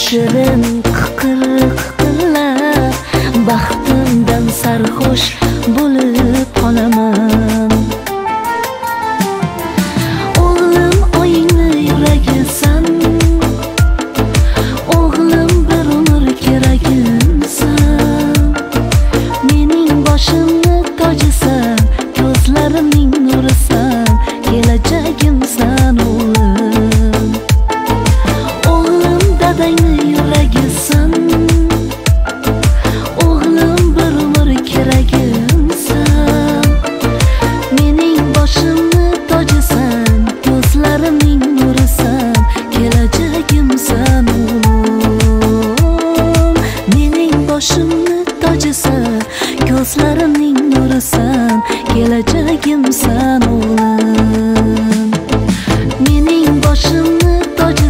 shirin qiqirlar, baxtimdan sarxush bo'lib qolaman. O'g'lim oyingni yuragisan, o'g'lim bir umr keragimsan. Mening boshimni tojisan, ko'zlarimning nurisan, kelajagimsan o'g'lim. O'g'lim dadangni yuragisan, o'g'lim bir umr keragimsan. Mening boshimni tojisan, ko'zlarimning nurisan, kelajagimsan o'g'lim. Mening boshimni tojisan, ko'zlarimning nurisan, kelajagimsan o'g'lim. Mening boshimni tojisan,